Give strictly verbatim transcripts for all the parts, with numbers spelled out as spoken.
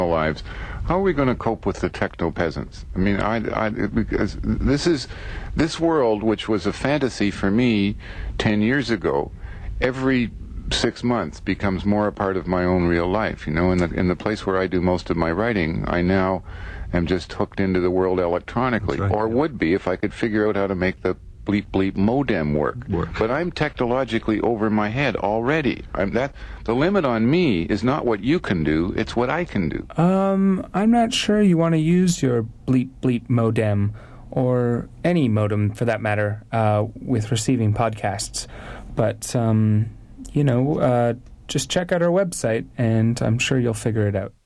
lives. How are we going to cope with the techno peasants? I mean, I, I, because this is this world, which was a fantasy for me ten years ago, every six months becomes more a part of my own real life. You know, in the in the place where I do most of my writing, I now am just hooked into the world electronically, right, or yeah. would be if I could figure out how to make the bleep bleep modem work. work. But I'm technologically over my head already. I'm that the limit on me is not what you can do, it's what I can do. Um, I'm not sure you want to use your bleep bleep modem, or any modem for that matter, uh, with receiving podcasts. But, um, you know, uh, just check out our website, and I'm sure you'll figure it out.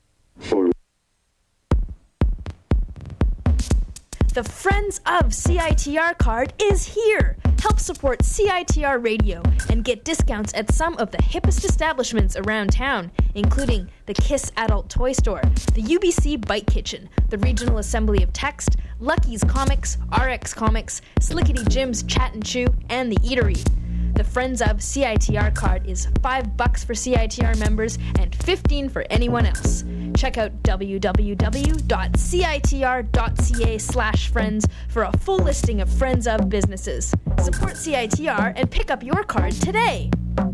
The Friends of C I T R card is here! Help support C I T R Radio and get discounts at some of the hippest establishments around town, including the Kiss Adult Toy Store, the U B C Bike Kitchen, the Regional Assembly of Text, Lucky's Comics, R X Comics, Slickety Jim's Chat and Chew, and the Eatery. The Friends of C I T R card is five bucks for C I T R members and fifteen for anyone else. Check out www.citr.ca slash friends for a full listing of Friends of businesses. Support C I T R and pick up your card today.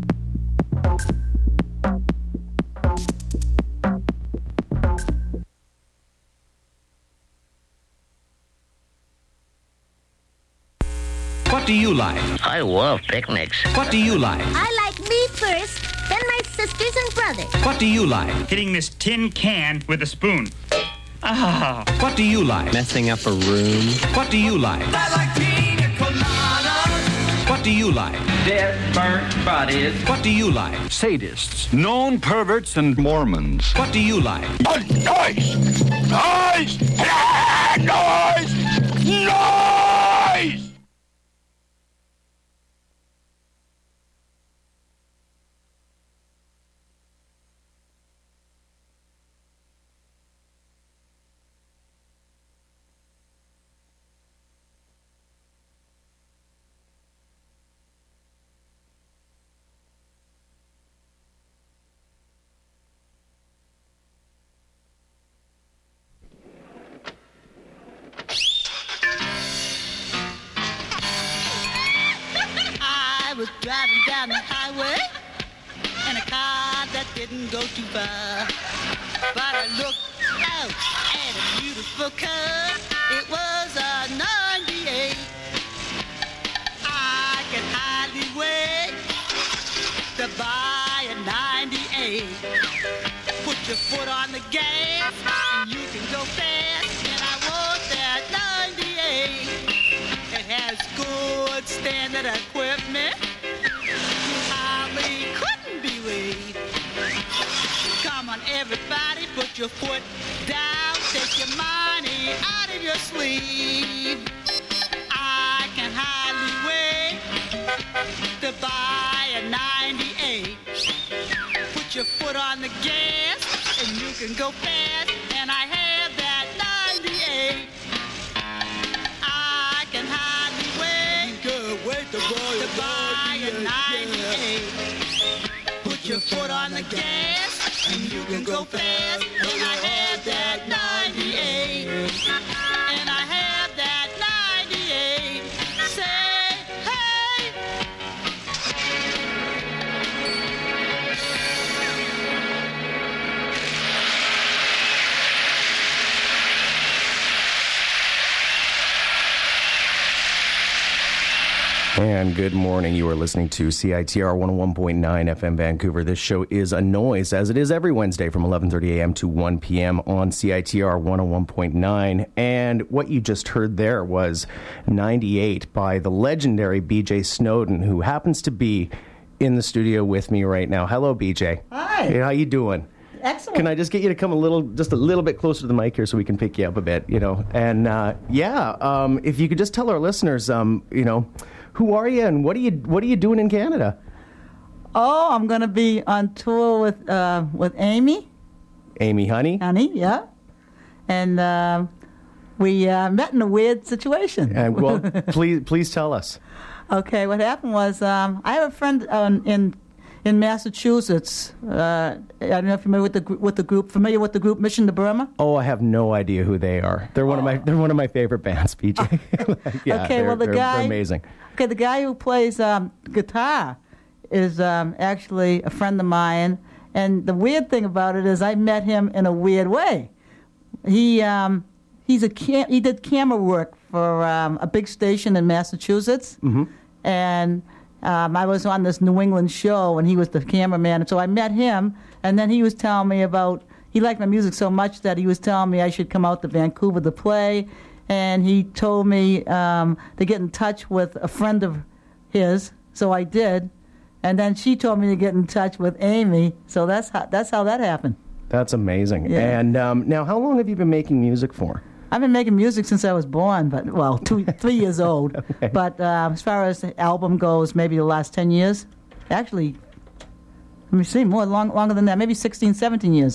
What do you like? I love picnics. What do you like? I like me first, then my sisters and brothers. What do you like? Hitting this tin can with a spoon. Ah. What do you like? Messing up a room. What do you like? I like pina coladas. What do you like? Dead, burnt bodies. What do you like? Sadists, known perverts, and Mormons. What do you like? Oh, noise! Noise! Noise! Noise! Driving down the highway in a car that didn't go too far, but I looked out at a beautiful car. It was a ninety-eight. I can hardly wait to buy a ninety-eight. Put your foot on the gas and you can go fast, and I want that ninety-eight. It has good standard equipment. Everybody put your foot down, take your money out of your sleeve. I can hardly wait to buy a ninety-eight. Put your foot on the gas and you can go fast, and I have that ninety-eight. I can hardly wait, you wait to buy, to buy a ninety-eight. Put your foot on the gas and you can go fast, and I have that ninety-eight, and I have that ninety-eight. Say, hey! And good morning. You are listening to C I T R one oh one point nine F M Vancouver. This show is A Noise, as it is every Wednesday from eleven thirty a.m. to one p.m. on C I T R one oh one point nine. And what you just heard there was ninety-eight by the legendary B J Snowden, who happens to be in the studio with me right now. Hello, B J. Hi. Hey, how you doing? Excellent. Can I just get you to come a little, just a little bit closer to the mic here so we can pick you up a bit, you know? And, uh, yeah, um, if you could just tell our listeners, um, you know, who are you and what are you what are you doing in Canada? Oh, I'm going to be on tour with uh, with Amy. Amy Honey? Honey, yeah. And uh, we uh, met in a weird situation. Uh, well, please please tell us. Okay, what happened was um, I have a friend um, in in Massachusetts. Uh, I don't know if you're familiar with the gr- with the group. Familiar with the group Mission to Burma? Oh, I have no idea who they are. They're one of my they're one of my favorite bands, P J. yeah, okay, well the they're, guy they're amazing. Okay, the guy who plays um, guitar is um, actually a friend of mine, and the weird thing about it is I met him in a weird way. He um, he's a cam- he did camera work for um, a big station in Massachusetts, mm-hmm. and. Um, I was on this New England show, and he was the cameraman. And so I met him, and then he was telling me about, he liked my music so much that he was telling me I should come out to Vancouver to play. And he told me um, to get in touch with a friend of his, so I did. And then she told me to get in touch with Amy, so that's how, that's how that happened. That's amazing. Yeah. And um, now, how long have you been making music for? I've been making music since I was born, but, well, two, three years old. Okay. But uh, as far as the album goes, maybe the last ten years. Actually, let me see, more long, longer than that, maybe sixteen, seventeen years.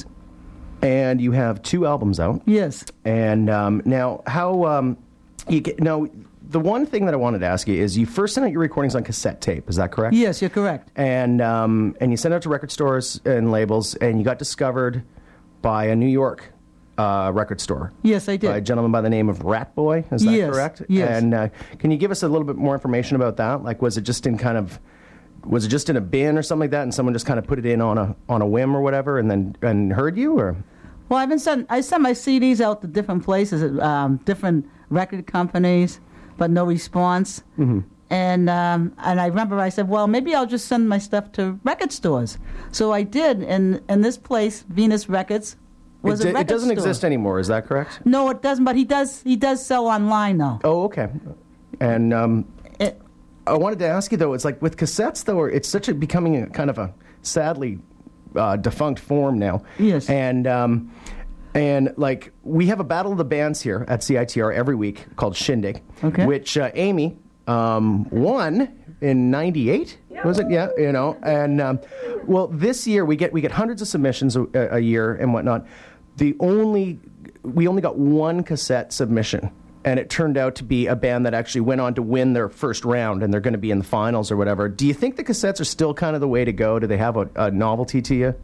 And you have two albums out. Yes. And um, now, how, um, you get, now, the one thing that I wanted to ask you is you first sent out your recordings on cassette tape, is that correct? Yes, you're correct. And, um, and you sent out to record stores and labels, and you got discovered by a New York Uh, record store. Yes, I did. By a gentleman by the name of Rat Boy, is that yes, correct? Yes. And uh, can you give us a little bit more information about that? Like, was it just in kind of, was it just in a bin or something like that, and someone just kind of put it in on a on a whim or whatever, and then and heard you, or? Well, I've been sent. I sent my C Ds out to different places, um, different record companies, but no response. Mm-hmm. And um, and I remember I said, well, maybe I'll just send my stuff to record stores. So I did, and and this place, Venus Records. Was it, a d- it doesn't store. exist anymore, is that correct? No, it doesn't, but he does he does sell online, though. Oh, okay. And um, it, I wanted to ask you, though, it's like with cassettes, though, it's such a becoming a kind of a sadly uh, defunct form now. Yes. And, um, and like, we have a Battle of the Bands here at C I T R every week called Shindig, okay. which uh, Amy um, won in ninety-eight. Was it? Yeah, you know. And um, well, this year we get we get hundreds of submissions a, a year and whatnot. The only we only got one cassette submission, and it turned out to be a band that actually went on to win their first round, and they're going to be in the finals or whatever. Do you think the cassettes are still kind of the way to go? Do they have a, a novelty to you?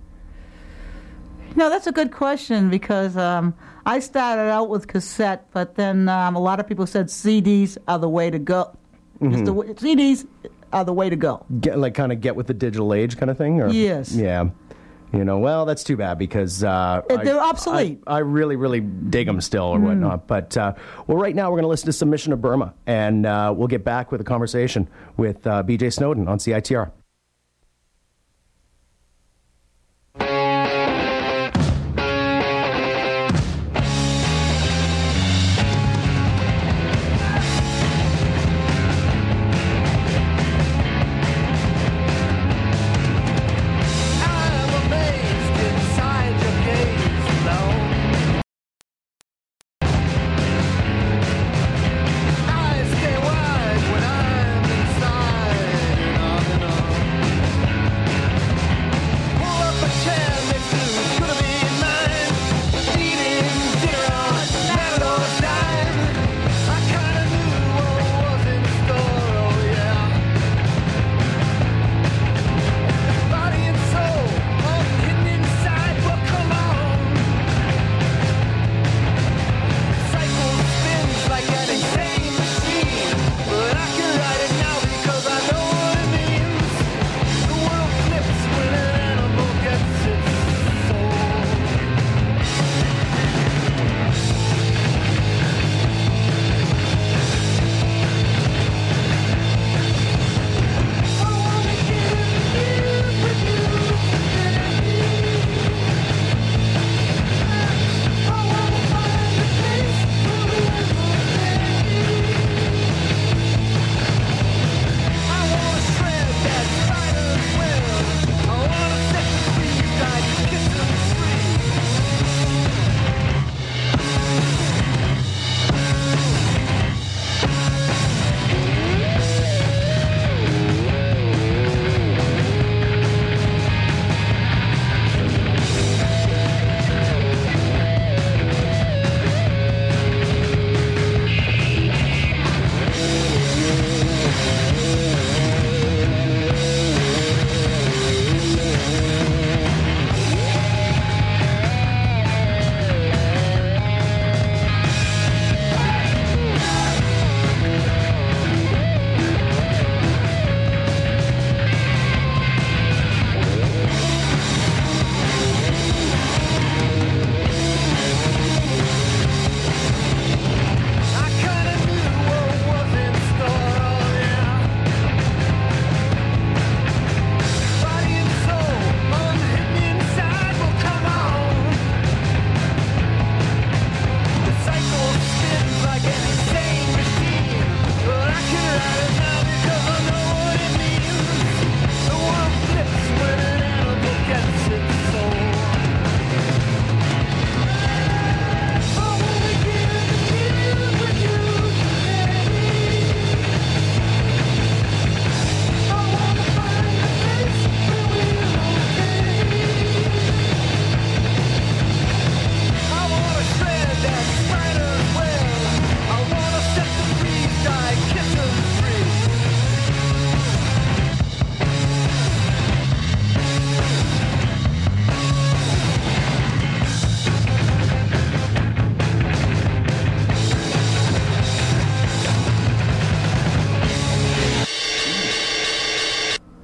No, that's a good question because um, I started out with cassette, but then um, a lot of people said C Ds are the way to go. Mm-hmm. It's the w- C Ds are the way to go. Get, like kind of get with the digital age kind of thing? Or? Yes. Yeah. You know, well, that's too bad because uh, they're I, obsolete. I, I really, really dig them still or whatnot. Mm. But uh, well, right now we're going to listen to Submission to Burma, and uh, we'll get back with a conversation with uh, B J Snowden on C I T R.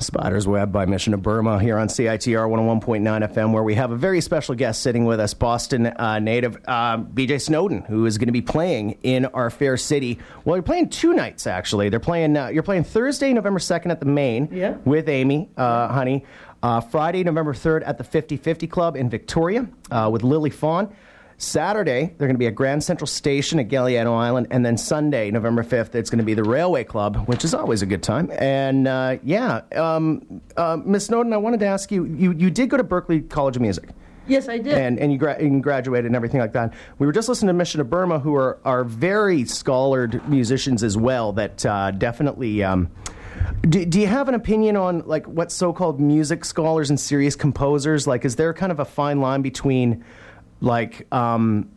Spider's Web by Mission of Burma here on C I T R one oh one point nine F M, where we have a very special guest sitting with us, Boston uh, native uh, B J Snowden, who is going to be playing in our fair city. Well, you're playing two nights, actually. They're playing. Uh, you're playing Thursday, November second at the Main yeah. with Amy, uh, honey. Uh, Friday, November third at the fifty fifty Club in Victoria uh, with Lily Fawn. Saturday, they're going to be at Grand Central Station at Galliano Island. And then Sunday, November fifth, it's going to be the Railway Club, which is always a good time. And, uh, yeah, um, uh, Miss Snowden, I wanted to ask you, you, you did go to Berklee College of Music. Yes, I did. And, and, you, gra- and graduated and everything like that. We were just listening to Mission of Burma, who are, are very scholared musicians as well, that uh, definitely... Um, Do, do you have an opinion on, like, what so-called music scholars and serious composers, like, is there kind of a fine line between, like, um,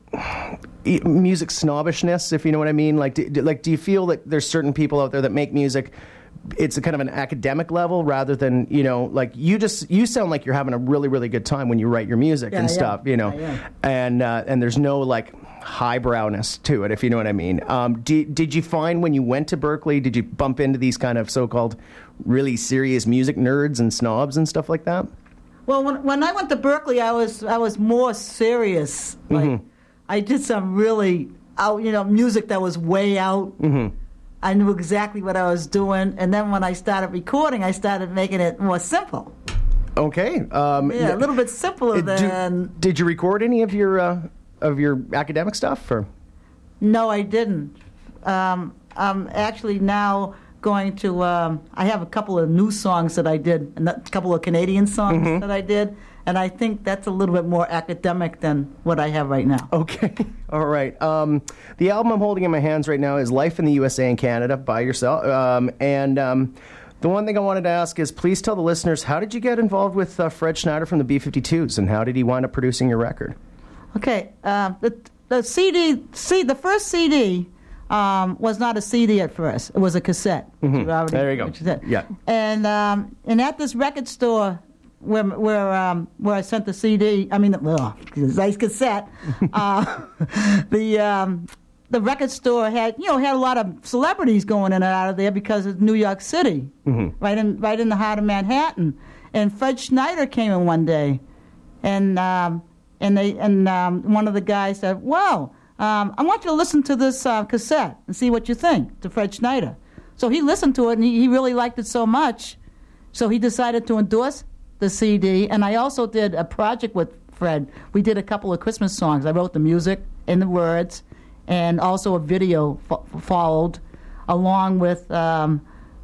music snobbishness, if you know what I mean? Like, do, do, like, do you feel that there's certain people out there that make music, it's a kind of an academic level rather than, you know, like, you just, you sound like you're having a really, really good time when you write your music yeah, and yeah. stuff, you know, yeah, yeah. and, uh, and there's no, like, highbrowness to it, if you know what I mean. Um, did, did you find when you went to Berklee, did you bump into these kind of so-called really serious music nerds and snobs and stuff like that? Well, when, when I went to Berklee, I was I was more serious. Like, mm-hmm. I did some really out, you know, music that was way out. Mm-hmm. I knew exactly what I was doing, and then when I started recording, I started making it more simple. Okay. Um, yeah, a little bit simpler do, than. Did you record any of your uh, of your academic stuff? Or? No, I didn't. Um, I'm actually now going to. Um, I have a couple of new songs that I did, and a couple of Canadian songs mm-hmm. that I did, and I think that's a little bit more academic than what I have right now. Okay, all right. Um, the album I'm holding in my hands right now is "Life in the U S A and Canada" by yourself, um, and. Um, The one thing I wanted to ask is, please tell the listeners, how did you get involved with uh, Fred Schneider from the B fifty-twos, and how did he wind up producing your record? Okay, uh, the the C D, see, the first C D um, was not a C D at first; it was a cassette. Mm-hmm. Already, there you go. Yeah. And um, and at this record store where where um, where I sent the C D, I mean, oh, nice cassette. uh, the um, The record store had, you know, had a lot of celebrities going in and out of there because it's New York City, mm-hmm. right in right in the heart of Manhattan. And Fred Schneider came in one day, and um, and they and um, one of the guys said, "Wow, um, I want you to listen to this uh, cassette and see what you think." To Fred Schneider, so he listened to it and he, he really liked it so much, so he decided to endorse the C D. And I also did a project with Fred. We did a couple of Christmas songs. I wrote the music and the words. And also a video fo- followed, along with um,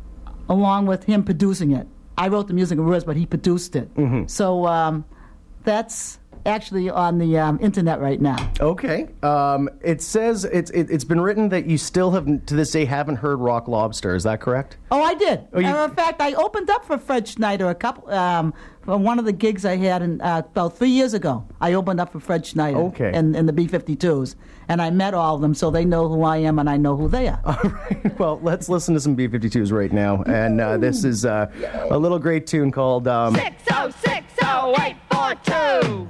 along with him producing it. I wrote the music and words, but he produced it. Mm-hmm. So um, that's actually on the um, internet right now. Okay. Um, it says it's it, it's been written that you still have to this day haven't heard Rock Lobster. Is that correct? Oh, I did. Oh, you... uh, in fact, I opened up for Fred Schneider a couple. Um, for one of the gigs I had in, uh, about three years ago. I opened up for Fred Schneider. Okay. In, in the B fifty-twos, and I met all of them, so they know who I am and I know who they are. All right. Well, let's listen to some B fifty-twos right now, and uh, this is uh, a little great tune called um, six oh six oh eight four two.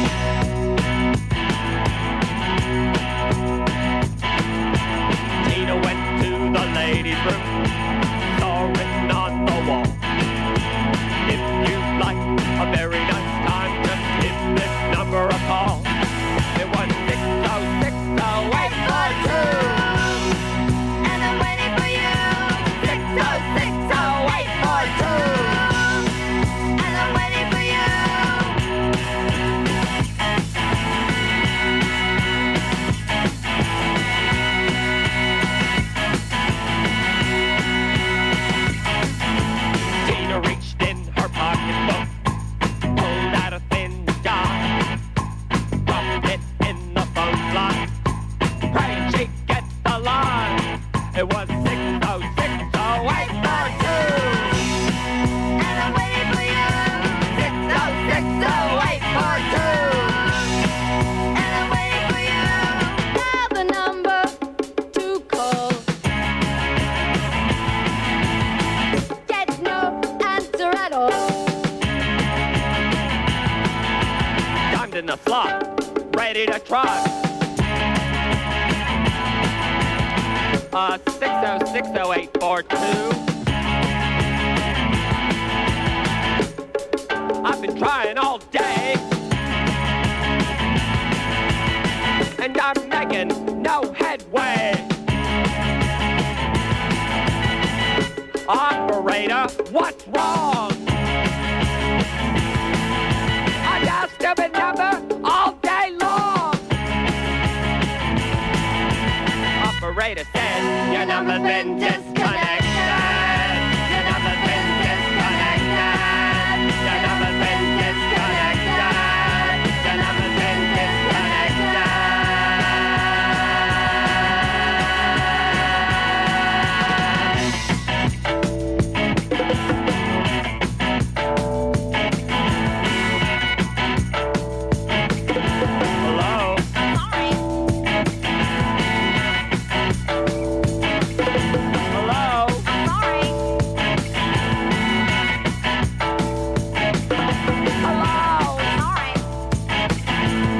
Tina went to the ladies' room, saw written on the wall. If you'd like a very nice time, just give this number a call. It was six oh six oh eight four two. And I'm waiting for you. six oh six oh eight four two. And I'm waiting for you. Tina reached in her pocketbook, pulled out a thin jar, dropped it in the phone slot. Prayed she'd get the line. It was six oh six oh eight four two. And I'm waiting for you. six oh six oh eight four two. And I'm waiting for you. Now the number to call. Get no answer at all. Dimed in the slot, ready to try. Uh, six oh six oh eight four two. been trying all day, and I'm making no headway. Operator, what's wrong? I got a stupid number all day long. Operator says your number's been disconnected. Your number's been disconnected. Your number's been disconnected. Your number's been disconnected. Hello? Sorry. Hello? Sorry. Hello? Sorry.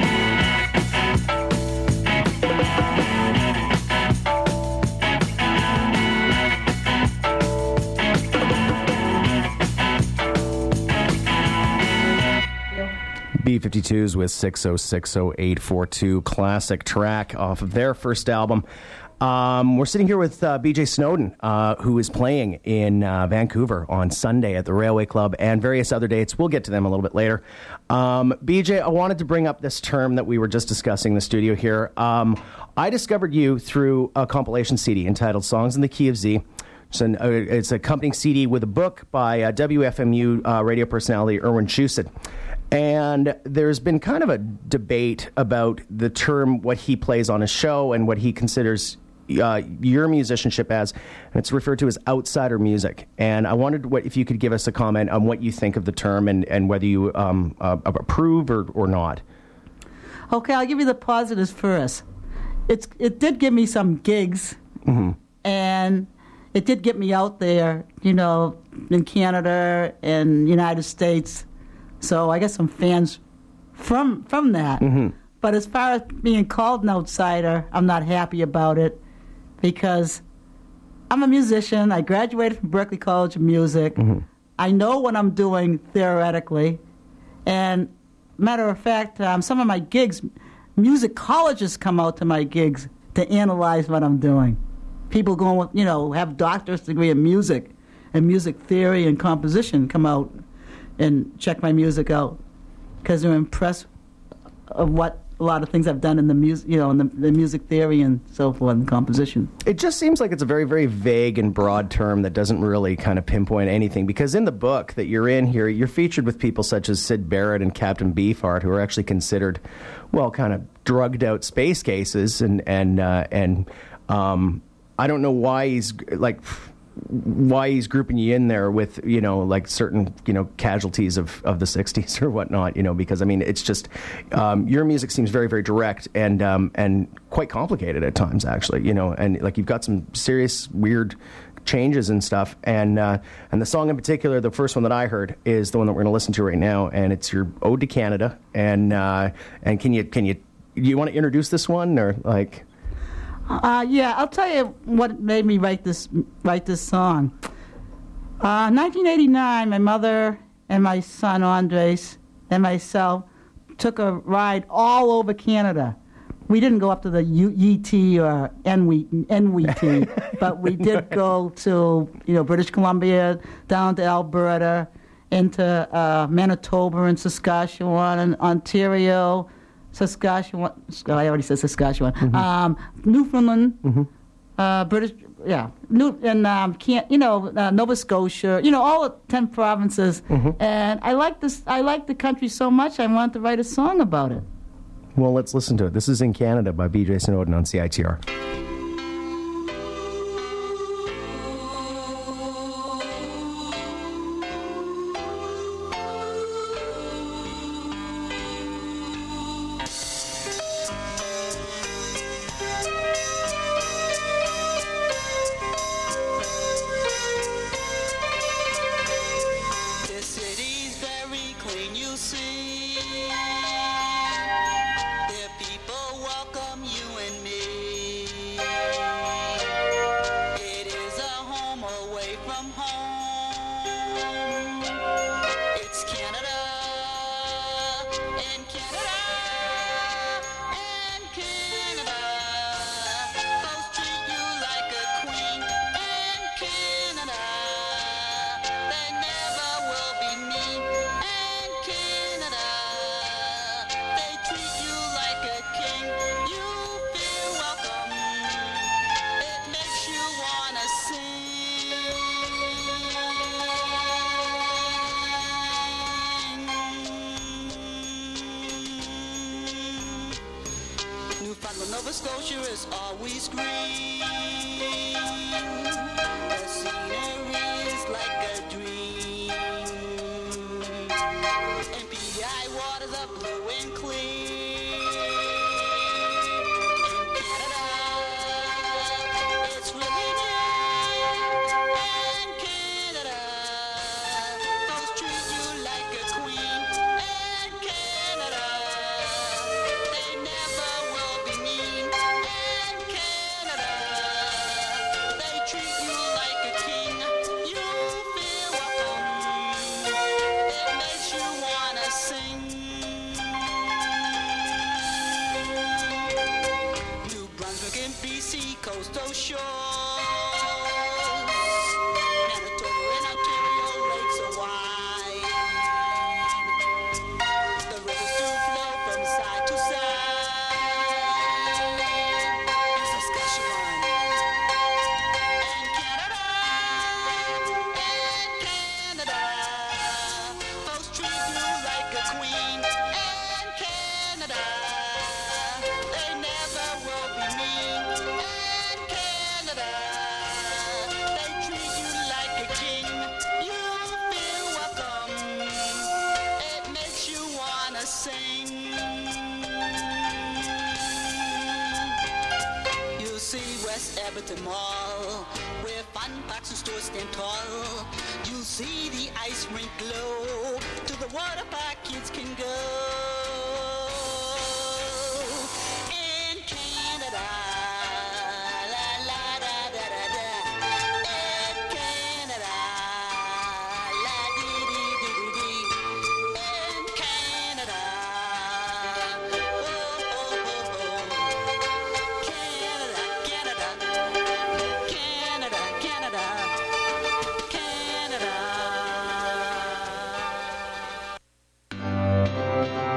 B fifty-twos with six oh six oh eight four two, classic track off of their first album. Um, we're sitting here with uh, B J Snowden, uh, who is playing in uh, Vancouver on Sunday at the Railway Club and various other dates. We'll get to them a little bit later. Um, B J, I wanted to bring up this term that we were just discussing in the studio here. Um, I discovered you through a compilation C D entitled Songs in the Key of Z. It's an uh, it's accompanying C D with a book by uh, W F M U uh, radio personality Erwin Schuset. And there's been kind of a debate about the term, what he plays on his show and what he considers uh, your musicianship as, and it's referred to as outsider music. And I wondered what if you could give us a comment on what you think of the term and, and whether you um, uh, approve or, or not. Okay, I'll give you the positives first. It's It did give me some gigs, mm-hmm. and it did get me out there, you know, in Canada and United States. So I got some fans from from that. Mm-hmm. But as far as being called an outsider, I'm not happy about it because I'm a musician. I graduated from Berklee College of Music. Mm-hmm. I know what I'm doing theoretically. And matter of fact, um, some of my gigs, musicologists come out to my gigs to analyze what I'm doing. People going with, you know, have doctorate degree in music and music theory and composition come out and check my music out because they're impressed of what a lot of things I've done in the music, you know, in the, the music theory and so forth and composition. It just seems like it's a very, very vague and broad term that doesn't really kind of pinpoint anything, because in the book that you're in here, you're featured with people such as Syd Barrett and Captain Beefheart, who are actually considered, well, kind of drugged out space cases, and and uh, and um, I don't know why he's like. why he's grouping you in there with, you know, like certain, you know, casualties of, of the sixties or whatnot, you know, because, I mean, it's just, um, your music seems very, very direct and um, and quite complicated at times, actually, you know, and, like, you've got some serious, weird changes and stuff, and uh, and the song in particular, the first one that I heard, is the one that we're going to listen to right now, and it's your Ode to Canada, and uh, and can you, can you, do you want to introduce this one, or, like... Uh, yeah, I'll tell you what made me write this write this song. Uh, nineteen eighty-nine, my mother and my son Andres and myself took a ride all over Canada. We didn't go up to the U E T or N W T, but we did go to, you know, British Columbia, down to Alberta, into uh, Manitoba and Saskatchewan and Ontario. Saskatchewan, I already said Saskatchewan. Mm-hmm. Um, Newfoundland, mm-hmm. uh, British, yeah, New, and um, can't, you know, uh, Nova Scotia, you know, all the ten provinces. Mm-hmm. And I like this. I like the country so much. I wanted to write a song about it. Well, let's listen to it. This is In Canada by B J Snowden on C I T R. Welcome you and me. Newfoundland, Nova Scotia is always green. The scenery is like a dream. And P E I waters are blue and clear. In Canada, it's really neat. And Canada, folks treat you like a queen. And Canada, they never will be mean. And Canada, they treat you like a king. You feel welcome. It makes you wanna sing. New Brunswick and B C coastal shores. Manitoba and Ontario lakes are wide. The rivers do flow from side to side. In Saskatchewan and Canada, and Canada, folks treat you like a queen. And Canada, they never will be mean. And Canada, they treat you like a king. You feel welcome. It makes you wanna sing. You'll see West Edmonton Mall, where fun parks and stores stand tall. You'll see the ice rink glow, to the water park kids can go. In Canada, la la da da da da. In Canada, la dee dee dee dee dee. In Canada, oh oh oh oh. Canada, Canada, Canada, Canada, Canada.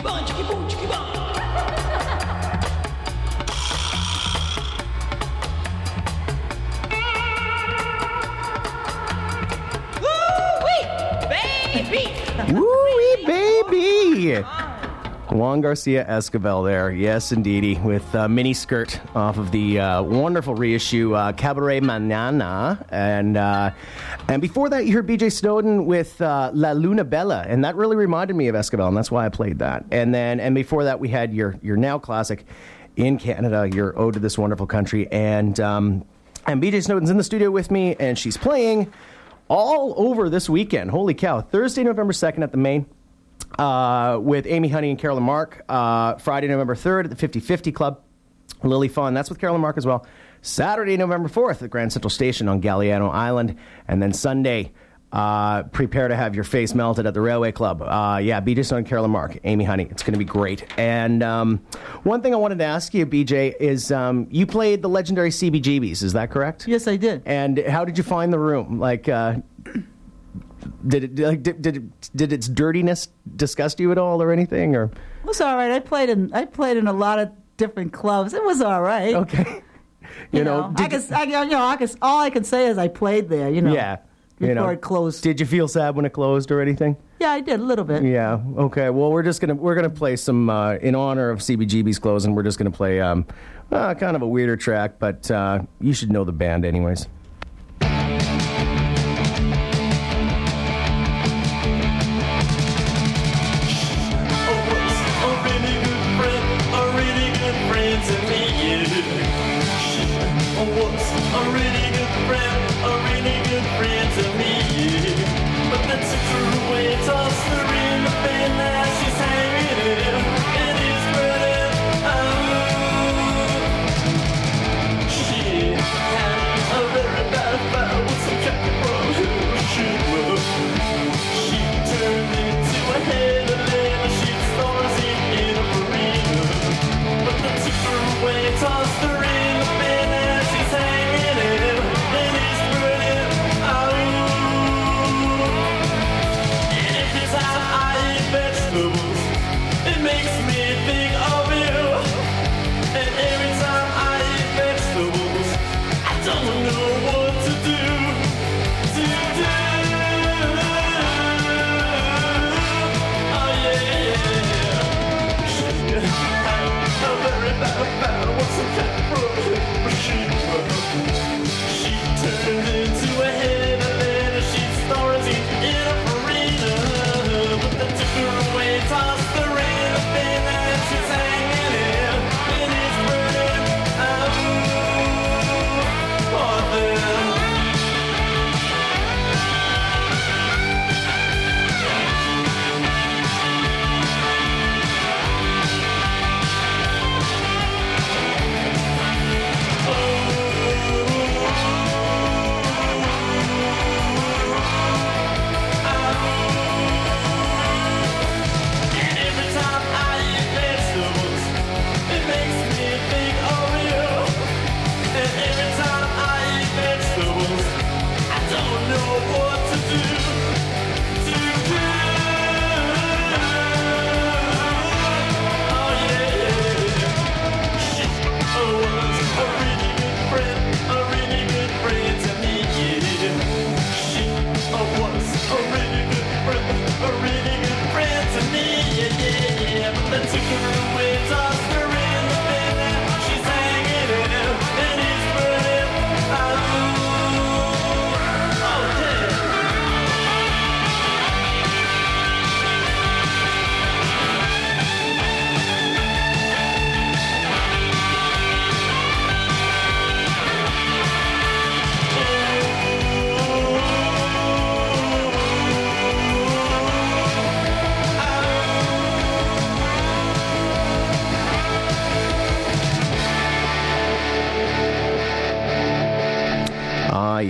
bon, chicky boom, chicky bon. Woo-wee, baby! Juan Garcia Esquivel there, yes, indeedy, with uh, mini skirt off of the uh, wonderful reissue uh, Cabaret Manana, and uh, and before that you heard B J Snowden with uh, La Luna Bella, and that really reminded me of Esquivel, and that's why I played that. And then and before that we had your your now classic in Canada, your Ode to This Wonderful Country, and um, and B J Snowden's in the studio with me, and she's playing all over this weekend. Holy cow! Thursday, November second at the Main. Uh, with Amy Honey and Carolyn Mark. Uh, Friday, November third at the fifty fifty Club. Lily Fun, that's with Carolyn Mark as well. Saturday, November fourth at Grand Central Station on Galliano Island. And then Sunday, uh, prepare to have your face melted at the Railway Club. Uh, yeah, B J Stone and Carolyn Mark, Amy Honey. It's going to be great. And um, one thing I wanted to ask you, B J, is um, you played the legendary C B G Bs, is that correct? Yes, I did. And how did you find the room? Like... Uh, Did it like did, did it did its dirtiness disgust you at all or anything? Or it was all right. I played in I played in a lot of different clubs. It was all right. Okay. You, you know, know I guess I, you know I guess all I can say is I played there. You know. Yeah. Before you know, it closed. Did you feel sad when it closed or anything? Yeah, I did a little bit. Yeah. Okay. Well, we're just gonna we're gonna play some uh, in honor of C B G B's closing. We're just gonna play um, uh, kind of a weirder track, but uh, you should know the band anyways. She had a very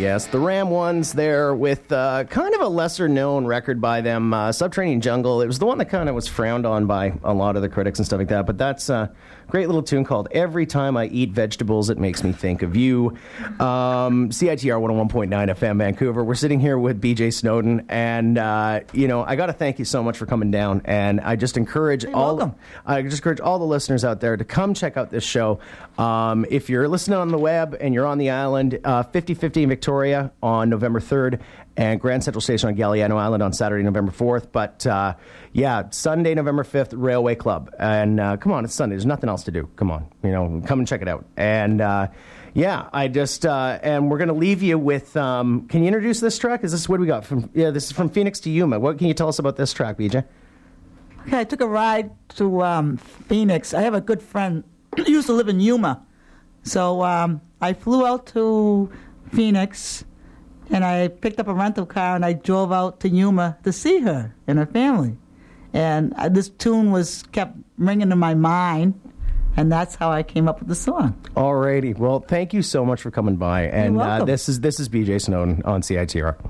yes. The Ram Ones there with uh, kind of a lesser-known record by them, uh, Subterranean Jungle. It was the one that kind of was frowned on by a lot of the critics and stuff like that, but that's a great little tune called Every Time I Eat Vegetables, It Makes Me Think of You. Um, C I T R one oh one point nine F M Vancouver. We're sitting here with B J Snowden, and, uh, you know, I got to thank you so much for coming down, and I just encourage You're all welcome. I just encourage all the listeners out there to come check out this show. Um, if you're listening on the web and you're on the island, uh, fifty fifty in Victoria on November third, and Grand Central Station on Galliano Island on Saturday, November fourth. But, uh, yeah, Sunday, November fifth, Railway Club. And, uh, come on, it's Sunday. There's nothing else to do. Come on. You know, come and check it out. And, uh, yeah, I just, uh, and we're going to leave you with, um, can you introduce this track? Is this what we got? From Yeah, this is From Phoenix to Yuma. What can you tell us about this track, B J? Okay, I took a ride to um, Phoenix. I have a good friend who used to live in Yuma. So um, I flew out to Phoenix, and I picked up a rental car, and I drove out to Yuma to see her and her family. And uh, this tune was kept ringing in my mind, and that's how I came up with the song. Alrighty. Well, thank you so much for coming by. And You're uh, welcome. this is this is B J Snowden on C I T R.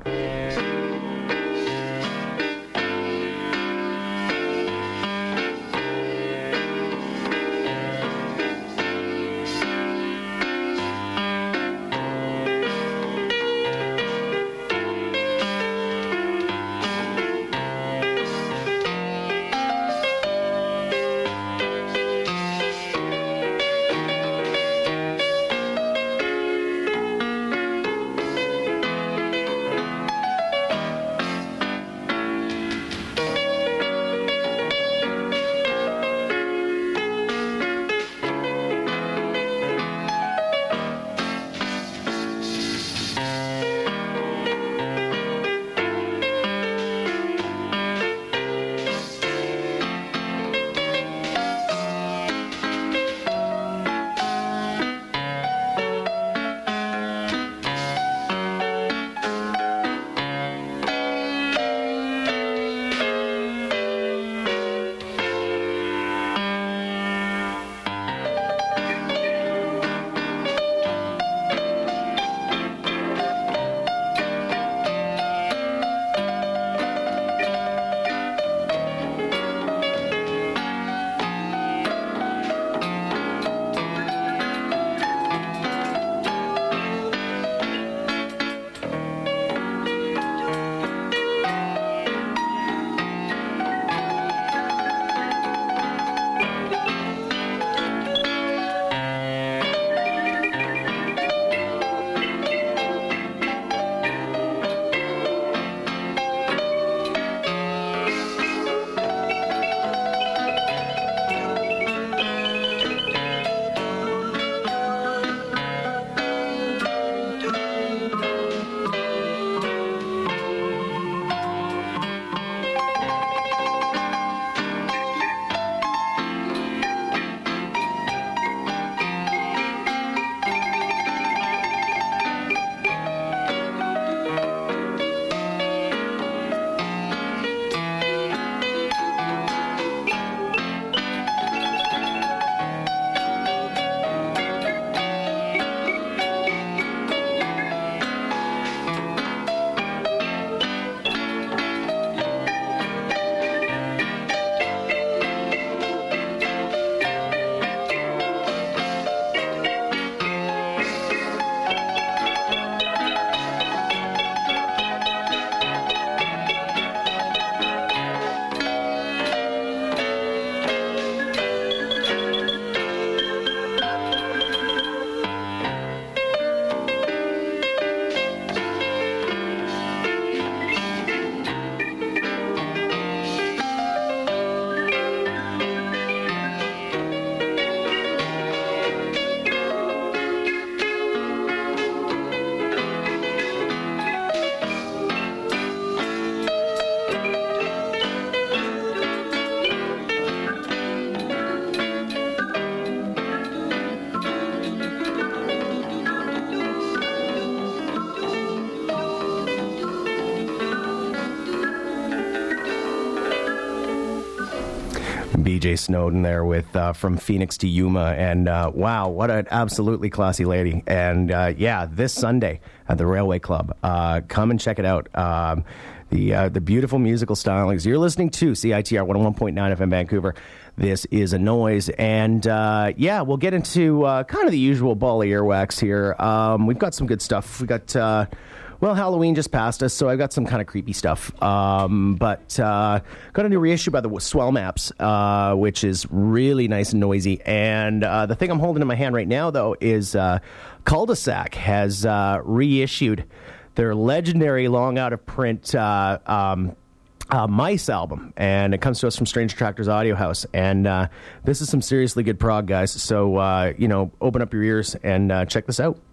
B J Snowden there with uh, From Phoenix to Yuma. And uh, wow, what an absolutely classy lady. And uh, yeah, this Sunday at the Railway Club. Uh, come and check it out. Um, the uh, the beautiful musical stylings. You're listening to C I T R one oh one point nine F M Vancouver. This is A Noise. And uh, yeah, we'll get into uh, kind of the usual ball of earwax here. Um, we've got some good stuff. We got... Uh, Well, Halloween just passed us, so I've got some kind of creepy stuff. Um, but uh, got a new reissue by the Swell Maps, uh, which is really nice and noisy. And uh, the thing I'm holding in my hand right now, though, is uh, Cul-de-sac has uh, reissued their legendary long out of print uh, um, uh, Mice album. And it comes to us from Strange Attractors Audio House. And uh, this is some seriously good prog, guys. So, uh, you know, open up your ears and uh, check this out.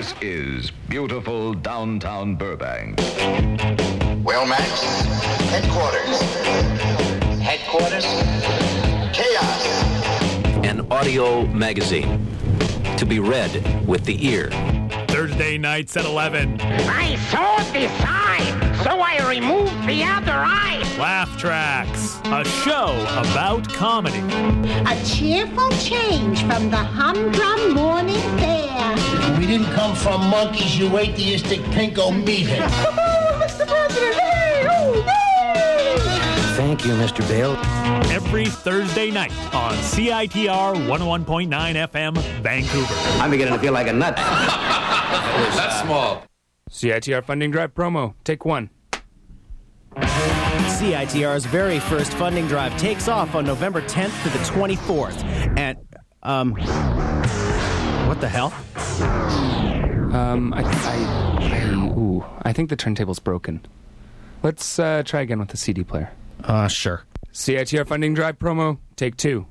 This is beautiful downtown Burbank. Well, Max, headquarters. Headquarters. Chaos. An audio magazine to be read with the ear. Thursday nights at eleven. I saw the sign, so I removed the other eye. Laugh Tracks, a show about comedy. A cheerful change from the humdrum morning fare. We didn't come from monkeys, you atheistic pinko meathead. Come on, Mister President, hey, oh, hey! Thank you, Mister Bale. Every Thursday night on C I T R one oh one point nine F M, Vancouver. I'm beginning to feel like a nut. That's small. C I T R funding drive promo. Take one. C I T R's very first funding drive takes off on November tenth to the twenty-fourth. And, um, what the hell? Um, I, I, I, ooh, I think the turntable's broken. Let's uh, try again with the C D player. Uh, sure. C I T R funding drive promo. Take two.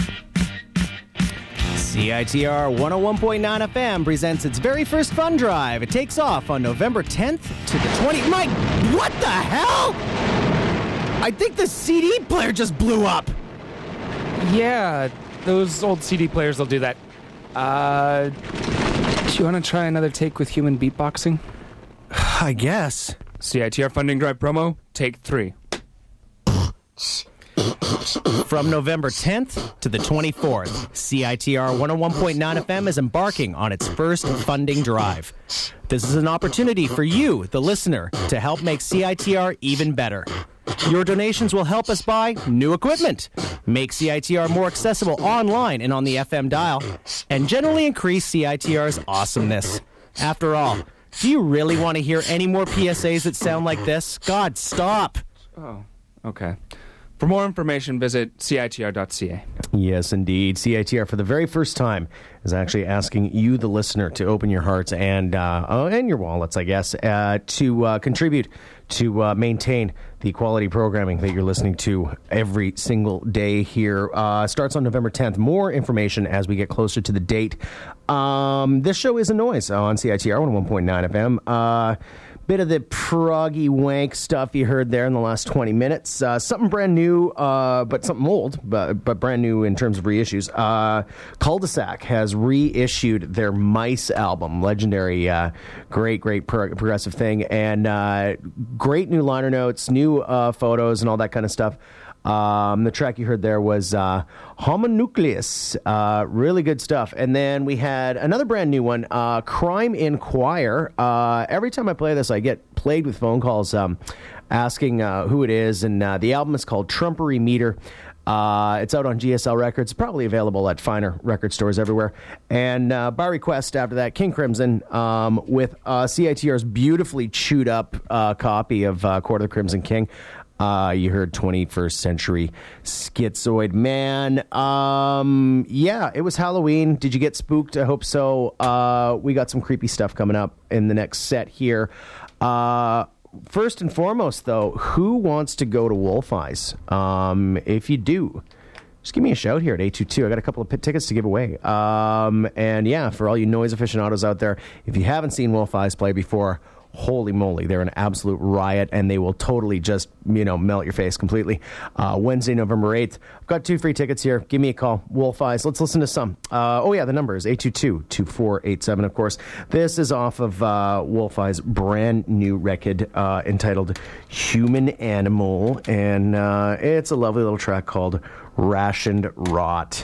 C I T R one oh one point nine F M presents its very first fund drive. It takes off on November tenth to the twentieth. Mike, what the hell? I think the C D player just blew up. Yeah, those old C D players will do that. Uh, do you want to try another take with human beatboxing? I guess. C I T R funding drive promo. Take three. From November tenth to the twenty-fourth, C I T R one oh one point nine F M is embarking on its first funding drive. This is an opportunity for you, the listener, to help make C I T R even better. Your donations will help us buy new equipment, make C I T R more accessible online and on the F M dial, and generally increase C I T R's awesomeness. After all, do you really want to hear any more P S As that sound like this? God, stop! Oh, okay. For more information, visit C I T R dot C A. Yes, indeed. C I T R, for the very first time, is actually asking you, the listener, to open your hearts and uh, oh, and your wallets, I guess, uh, to uh, contribute to uh, maintain the quality programming that you're listening to every single day here. Uh, starts on November tenth. More information as we get closer to the date. Um, this show is a noise on C I T R one oh one point nine F M. Uh, Bit of the proggy wank stuff you heard there in the last twenty minutes. Uh, something brand new, uh, but something old, but, but brand new in terms of reissues. Uh, Cul-de-sac has reissued their Mice album. Legendary, uh, great, great pro- progressive thing. And uh, great new liner notes, new uh, photos, and all that kind of stuff. Um, the track you heard there was uh, Homonucleus. Uh, really good stuff. And then we had another brand new one, uh, Crime in Choir. Uh, every time I play this, I get played with phone calls um, asking uh, who it is. And uh, the album is called Trumpery Meter. Uh, it's out on G S L Records, probably available at finer record stores everywhere. And uh, by request after that, King Crimson um, with uh, C I T R's beautifully chewed up uh, copy of uh, Court of the Crimson King. Uh, you heard twenty-first Century Schizoid Man. Um, yeah, it was Halloween. Did you get spooked? I hope so. Uh, we got some creepy stuff coming up in the next set here. Uh, first and foremost, though, who wants to go to Wolf Eyes? Um, if you do, just give me a shout here at eight two two. I got a couple of pit tickets to give away. Um, and yeah, for all you noise aficionados out there, if you haven't seen Wolf Eyes play before, holy moly, they're an absolute riot, and they will totally just, you know, melt your face completely. Uh, Wednesday, November eighth. I've got two free tickets here. Give me a call. Wolf Eyes. Let's listen to some. Uh, oh, yeah, the number is eight two two, two four eight seven, of course. This is off of uh, Wolf Eyes' brand new record uh, entitled Human Animal, and uh, it's a lovely little track called Rationed Rot.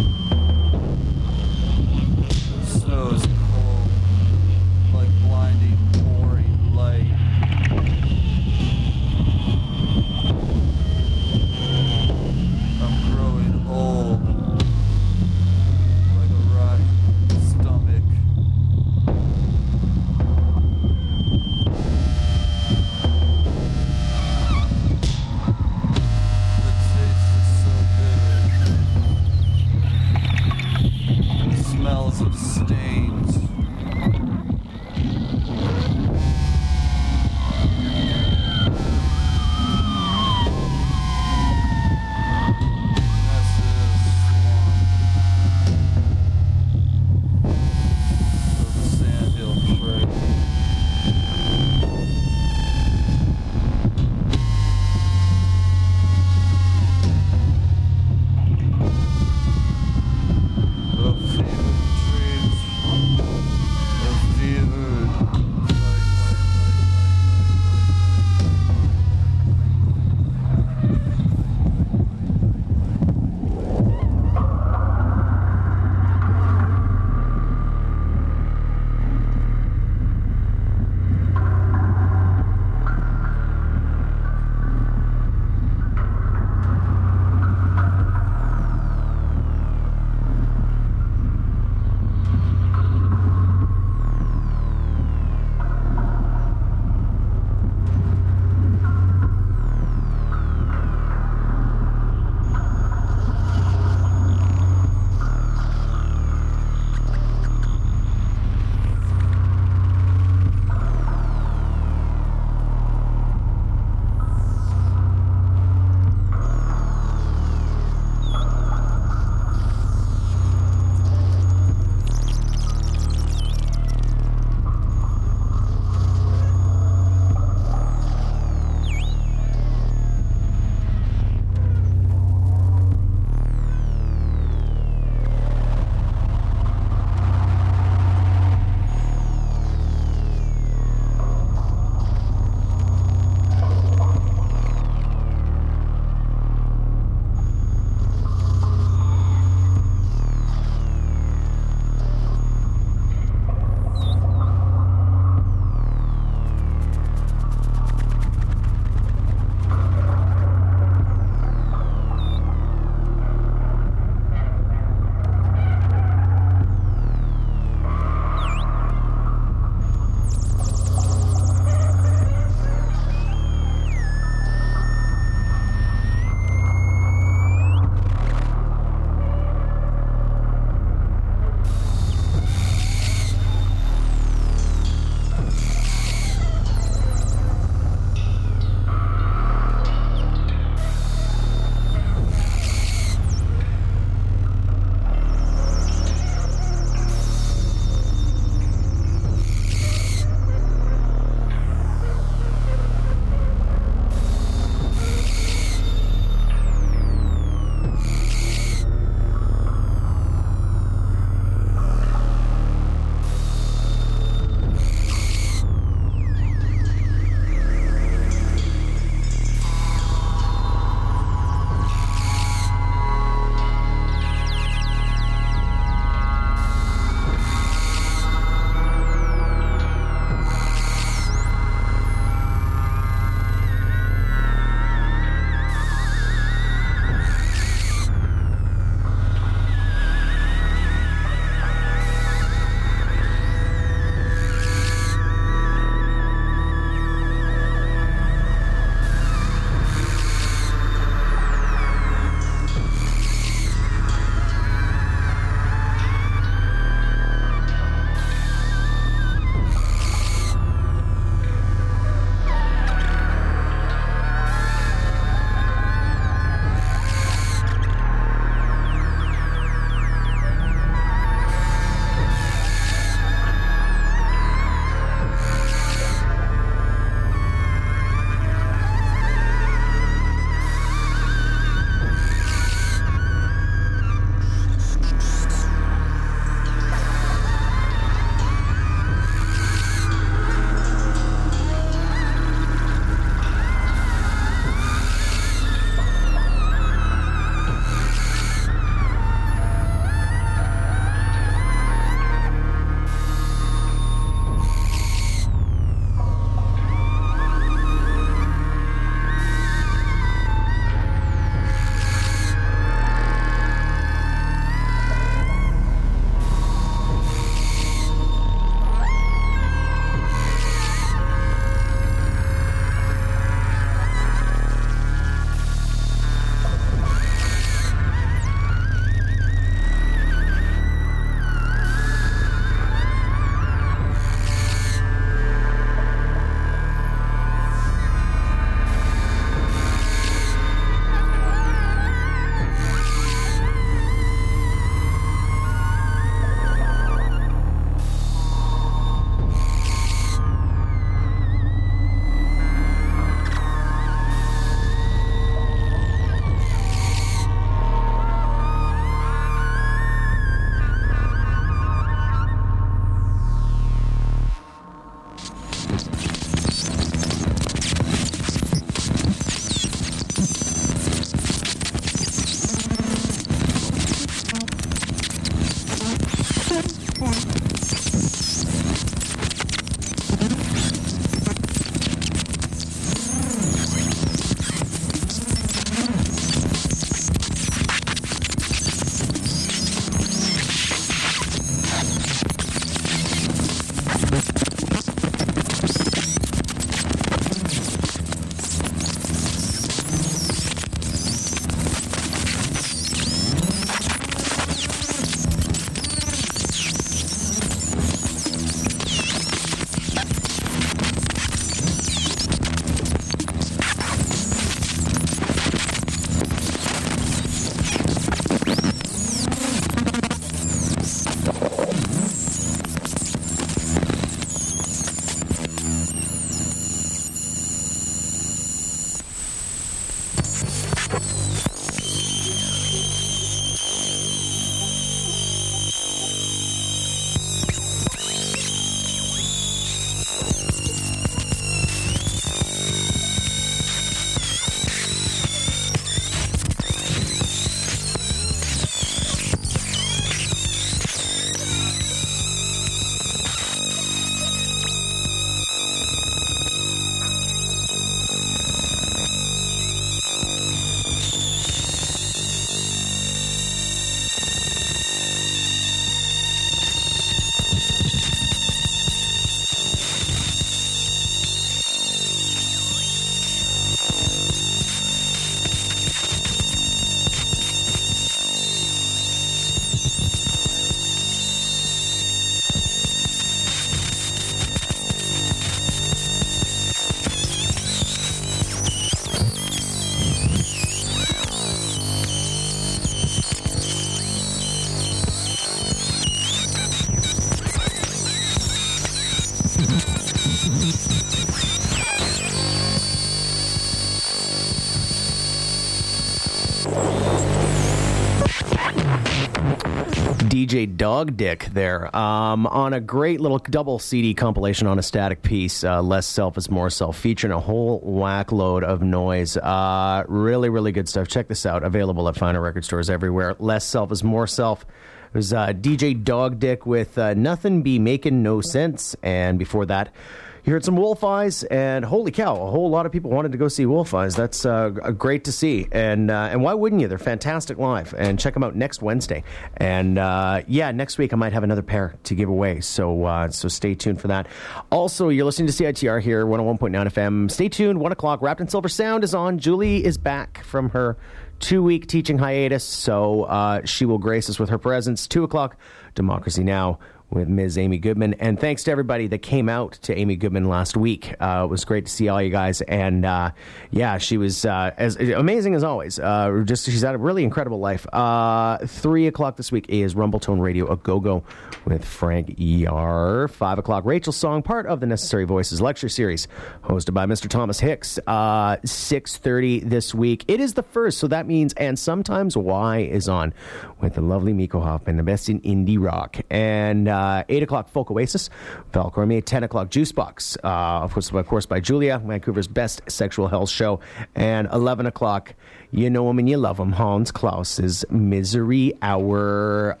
D J Dog Dick there um, on a great little double C D compilation on a static piece, uh, Less Self is More Self, featuring a whole whack load of noise. Uh, really, really good stuff. Check this out. Available at finer record stores everywhere. Less Self is More Self. It was uh, D J Dog Dick with uh, Nothing Be Making No Sense. And before that, you heard some Wolf Eyes, and holy cow, a whole lot of people wanted to go see Wolf Eyes. That's uh, great to see, and uh, and why wouldn't you? They're fantastic live, and check them out next Wednesday. And uh, yeah, next week I might have another pair to give away, so uh, so stay tuned for that. Also, you're listening to C I T R here, one oh one point nine F M. Stay tuned, one o'clock, Wrapped in Silver Sound is on. Julie is back from her two-week teaching hiatus, so uh, she will grace us with her presence. two o'clock, Democracy Now! With Miz Amy Goodman. And thanks to everybody that came out to Amy Goodman last week. Uh, it was great to see all you guys. And uh, yeah, she was uh, as amazing as always. Uh, just she's had a really incredible life. Uh, three o'clock this week is Rumbletone Radio, a go-go with Frank E R. Five o'clock, Rachel's Song, part of the Necessary Voices lecture series, hosted by Mister Thomas Hicks. Uh, six thirty this week. It is the first, so that means And Sometimes Why is on with the lovely Miko Hoffman, the best in indie rock. And uh, Uh, eight o'clock, Folk Oasis, Val Cormier. ten o'clock, Juicebox, uh, of course, of course, by Julia, Vancouver's best sexual health show. And eleven o'clock, you know him and you love him, Hans Klaus's Misery Hour.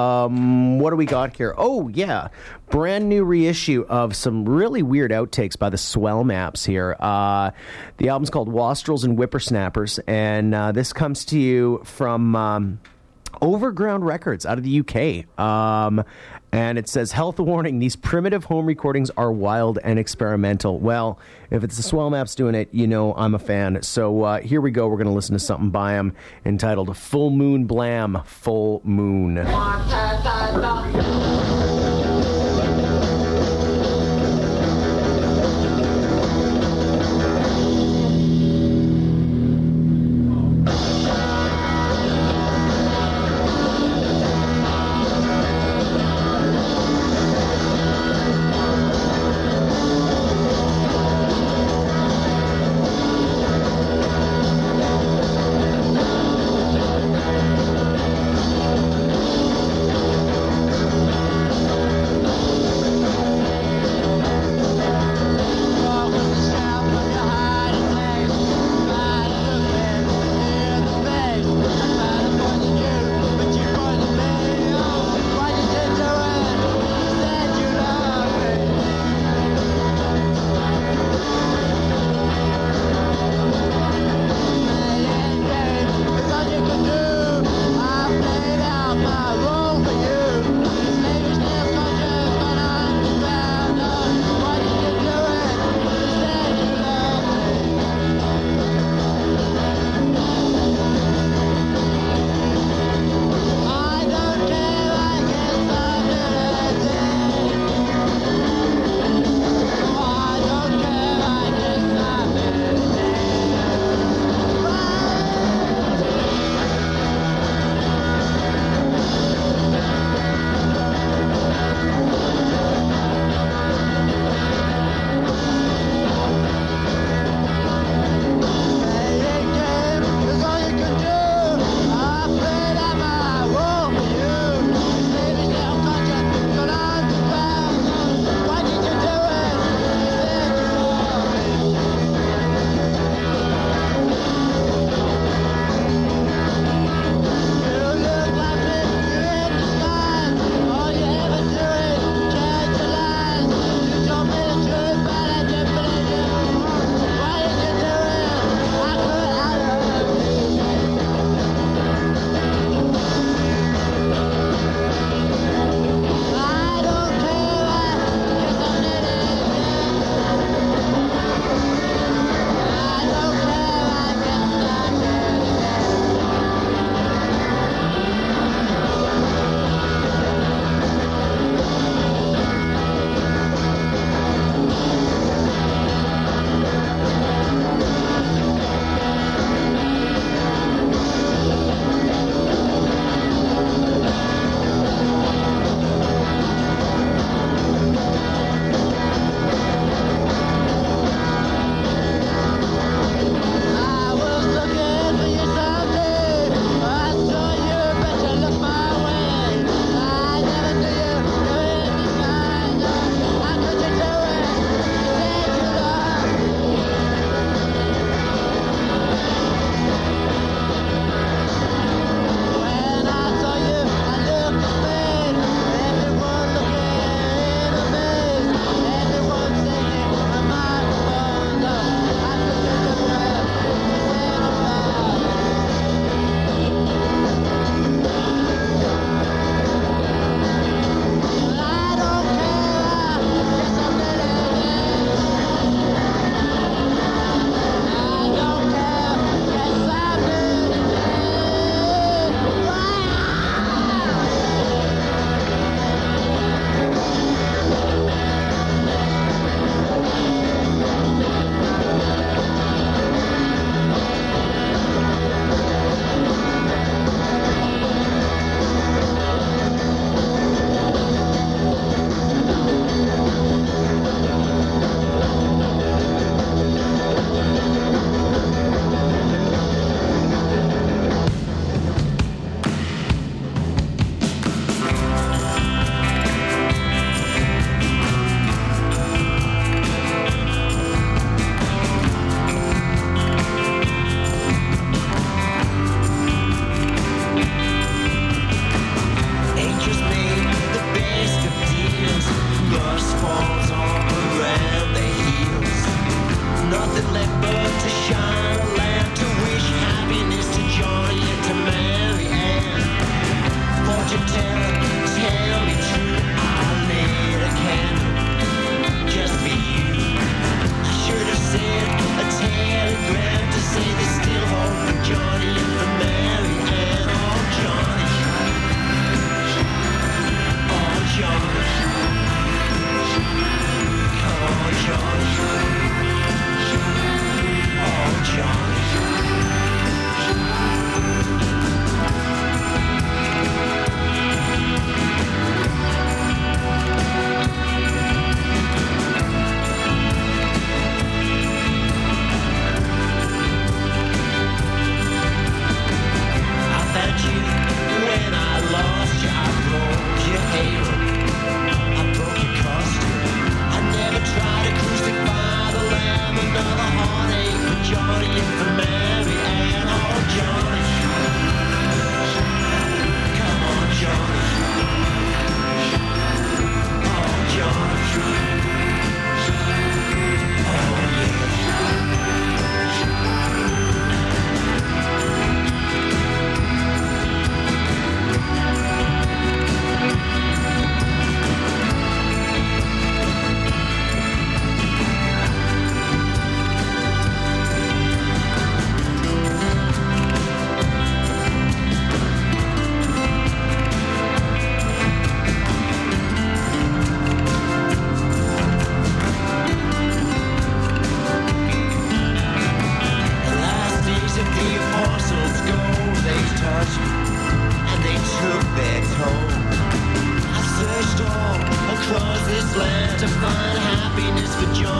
Um, what do we got here? Oh, yeah, brand new reissue of some really weird outtakes by the Swell Maps here. Uh, the album's called Wastrels and Whippersnappers, and uh, this comes to you from Um, Overground Records out of the U K. Um, and it says, health warning, these primitive home recordings are wild and experimental. Well, if it's the Swell Maps doing it, you know I'm a fan. So uh, here we go. We're going to listen to something by them entitled Full Moon Blam, Full Moon.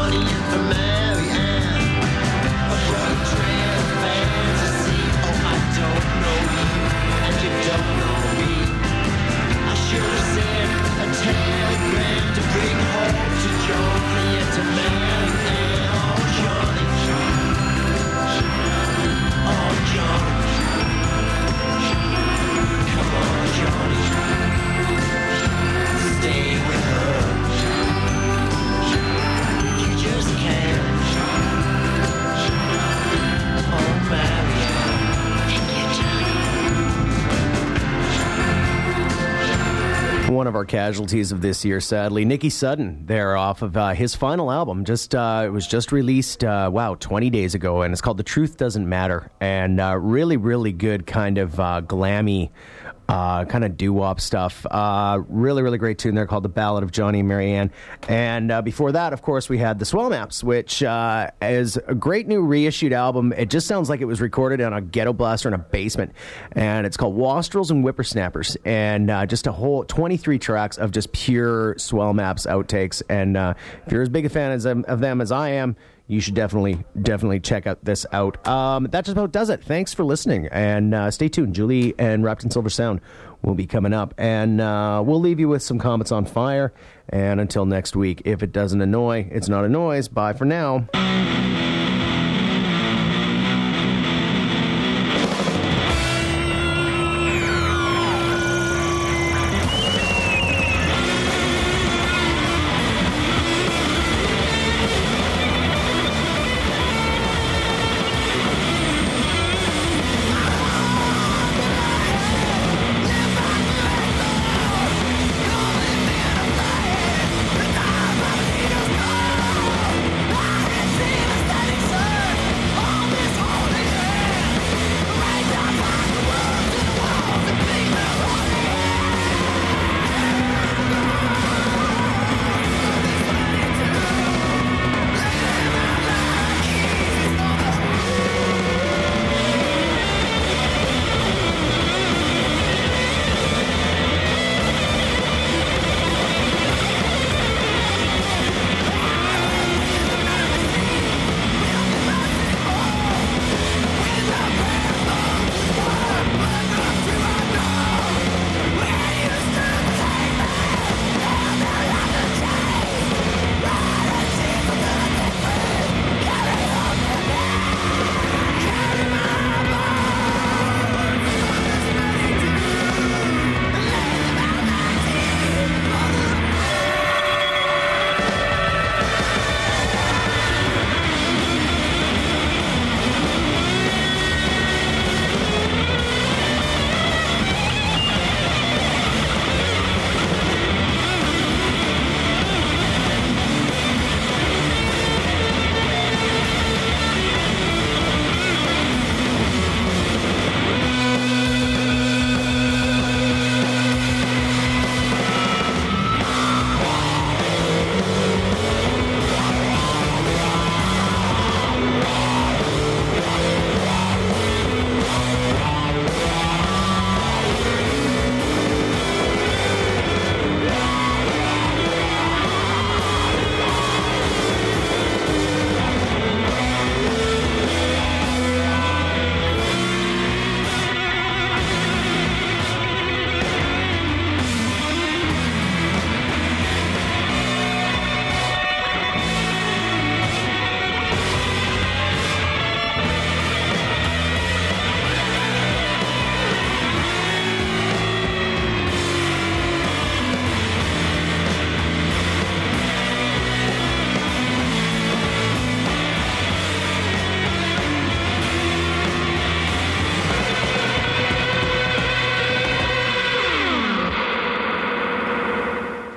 Johnny and for Mary Ann. A bloody trail of fantasy. Oh, I don't know you, and you don't know me. I should have sent a telegram to bring hope to Johnny and to Mary Ann. Oh, Johnny. Oh, Johnny. Come on, Johnny. Stay with her. You just can't. Oh, Marianne. Thank you, Johnny. One of our casualties of this year, sadly, Nicky Sudden. They're off of uh, his final album. Just uh, it was just released, uh, wow, twenty days ago, and it's called "The Truth Doesn't Matter." And uh, really, really good kind of uh, glammy. Uh, kind of doo-wop stuff. Uh, really, really great tune there called The Ballad of Johnny and Marianne. And uh, before that, of course, we had The Swell Maps, which uh, is a great new reissued album. It just sounds like it was recorded on a ghetto blaster in a basement. And it's called Wastrels and Whippersnappers. And uh, just a whole twenty-three tracks of just pure Swell Maps outtakes. And uh, if you're as big a fan as, of them as I am, you should definitely, definitely check out this out. Um, that just about does it. Thanks for listening. And uh, stay tuned. Julie and Wrapped in Silver Sound will be coming up. And uh, we'll leave you with some Comets on Fire. And until next week, if it doesn't annoy, it's not a noise. Bye for now.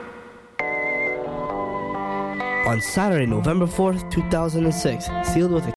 On Saturday, November fourth, two thousand six, sealed with a